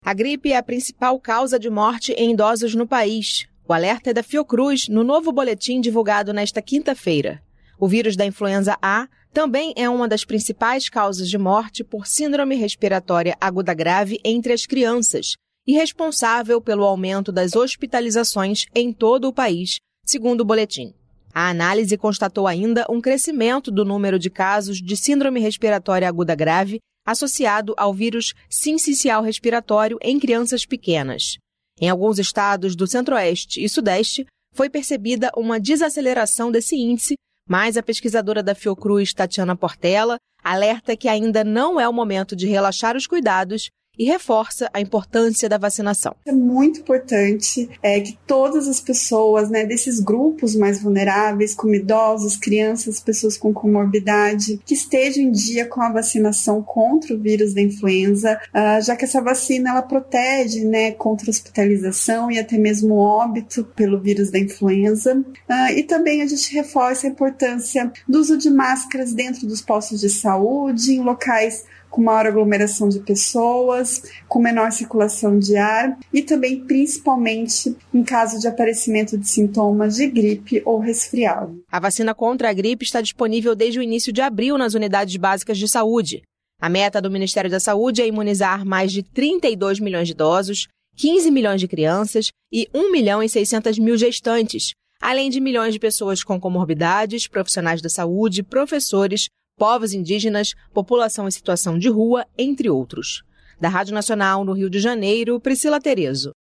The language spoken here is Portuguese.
A gripe é a principal causa de morte em idosos no país. O alerta é da Fiocruz no novo boletim divulgado nesta quinta-feira. O vírus da influenza A também é uma das principais causas de morte por síndrome respiratória aguda grave entre as crianças e responsável pelo aumento das hospitalizações em todo o país, segundo o boletim. A análise constatou ainda um crescimento do número de casos de síndrome respiratória aguda grave associado ao vírus sincicial respiratório em crianças pequenas. Em alguns estados do Centro-Oeste e Sudeste, foi percebida uma desaceleração desse índice, mas a pesquisadora da Fiocruz, Tatiana Portela, alerta que ainda não é o momento de relaxar os cuidados e reforça a importância da vacinação. É muito importante que todas as pessoas, desses grupos mais vulneráveis, como idosos, crianças, pessoas com comorbidade, que estejam em dia com a vacinação contra o vírus da influenza, já que essa vacina ela protege contra hospitalização e até mesmo óbito pelo vírus da influenza. E também a gente reforça a importância do uso de máscaras dentro dos postos de saúde, em locais com maior aglomeração de pessoas, com menor circulação de ar e também, principalmente, em caso de aparecimento de sintomas de gripe ou resfriado. A vacina contra a gripe está disponível desde o início de abril nas unidades básicas de saúde. A meta do Ministério da Saúde é imunizar mais de 32 milhões de idosos, 15 milhões de crianças e 1.600.000 gestantes, além de milhões de pessoas com comorbidades, profissionais da saúde, professores, povos indígenas, população em situação de rua, entre outros. Da Rádio Nacional, no Rio de Janeiro, Priscila Terezo.